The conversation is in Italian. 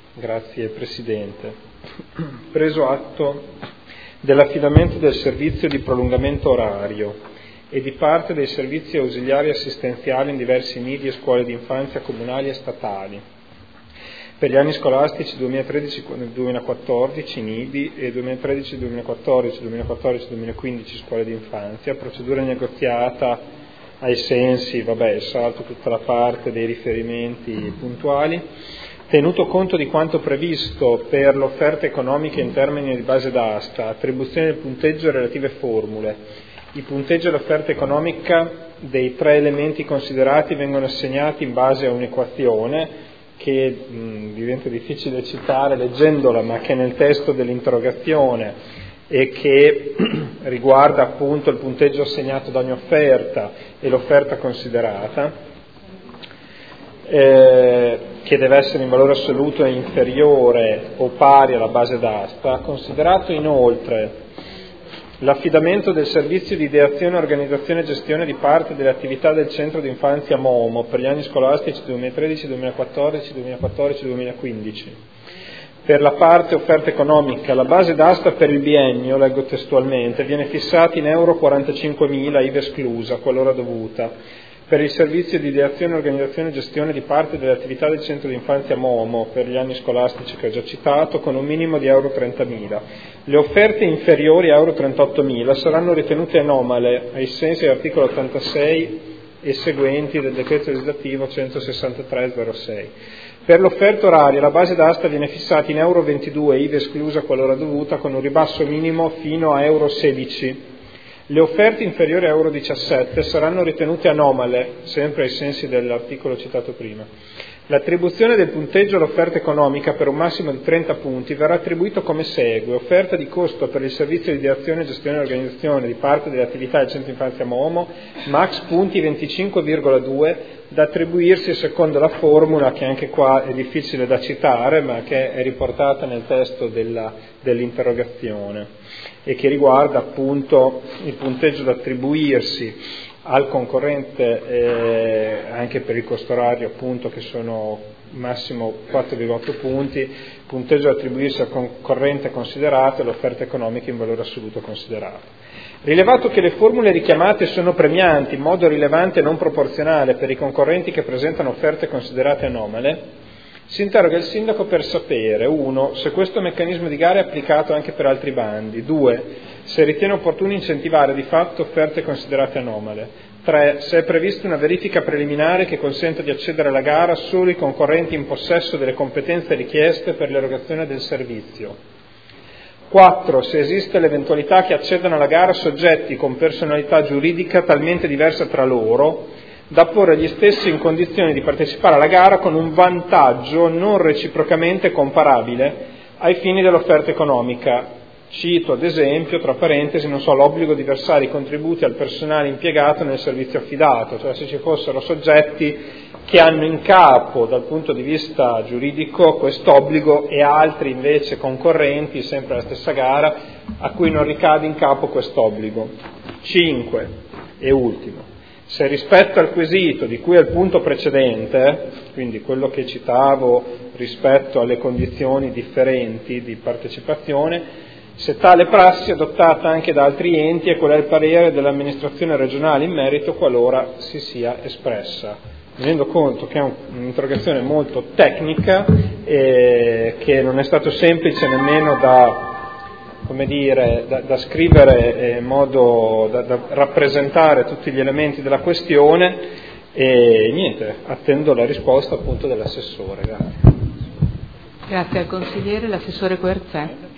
Grazie Presidente. Preso atto dell'affidamento del servizio di prolungamento orario e di parte dei servizi ausiliari assistenziali in diversi nidi e scuole d'infanzia comunali e statali per gli anni scolastici 2013-2014 nidi e 2013-2014, 2014-2015 scuole d'infanzia, procedura negoziata ai sensi, salto tutta la parte dei riferimenti puntuali, tenuto conto di quanto previsto per l'offerta economica in termini di base d'asta, attribuzione del punteggio e relative formule. I punteggi e l'offerta economica dei tre elementi considerati vengono assegnati in base a un'equazione che diventa difficile citare leggendola, ma che è nel testo dell'interrogazione e che riguarda appunto il punteggio assegnato da ogni offerta e l'offerta considerata, che deve essere in valore assoluto inferiore o pari alla base d'asta, considerato inoltre l'affidamento del servizio di ideazione, organizzazione e gestione di parte delle attività del centro d'infanzia Momo per gli anni scolastici 2013, 2014, 2014-2015. Per la parte offerta economica, la base d'asta per il biennio, leggo testualmente, viene fissata in euro 45.000, IVA esclusa, qualora dovuta. Per il servizio di ideazione, organizzazione e gestione di parte delle attività del centro d'infanzia Momo per gli anni scolastici che ho già citato, con un minimo di euro 30.000. Le offerte inferiori a euro 38.000 saranno ritenute anomale ai sensi dell'articolo 86 e seguenti del decreto legislativo 163/06. Per l'offerta oraria la base d'asta viene fissata in euro 22, IVA esclusa qualora dovuta, con un ribasso minimo fino a euro 16. Le offerte inferiori a euro 17 saranno ritenute anomale, sempre ai sensi dell'articolo citato prima. L'attribuzione del punteggio all'offerta economica per un massimo di 30 punti verrà attribuito come segue: offerta di costo per il servizio di ideazione, gestione e organizzazione di parte delle attività del centro infanzia Momo, max punti 25,2, da attribuirsi secondo la formula che anche qua è difficile da citare ma che è riportata nel testo dell'interrogazione e che riguarda appunto il punteggio da attribuirsi al concorrente anche per il costo orario appunto, che sono massimo 4,8 punti, punteggio da attribuirsi al concorrente considerato e l'offerta economica in valore assoluto considerato. Rilevato che le formule richiamate sono premianti in modo rilevante e non proporzionale per i concorrenti che presentano offerte considerate anomale, si interroga il sindaco per sapere: 1. Se questo meccanismo di gara è applicato anche per altri bandi; 2. Se ritiene opportuno incentivare di fatto offerte considerate anomale; 3. Se è prevista una verifica preliminare che consenta di accedere alla gara solo i concorrenti in possesso delle competenze richieste per l'erogazione del servizio; 4. Se esiste l'eventualità che accedano alla gara soggetti con personalità giuridica talmente diversa tra loro da porre gli stessi in condizione di partecipare alla gara con un vantaggio non reciprocamente comparabile ai fini dell'offerta economica. Cito ad esempio, tra parentesi, l'obbligo di versare i contributi al personale impiegato nel servizio affidato, cioè se ci fossero soggetti che hanno in capo dal punto di vista giuridico quest'obbligo e altri invece concorrenti, sempre alla stessa gara, a cui non ricade in capo quest'obbligo. 5. E ultimo. Se rispetto al quesito di cui al punto precedente, quindi quello che citavo rispetto alle condizioni differenti di partecipazione, se tale prassi è adottata anche da altri enti e qual è il parere dell'amministrazione regionale in merito qualora si sia espressa. Mi rendo conto che è un'interrogazione molto tecnica e che non è stato semplice nemmeno da scrivere in modo da rappresentare tutti gli elementi della questione e niente, attendo la risposta appunto dell'assessore. Grazie. Grazie al consigliere, l'assessore Querzè.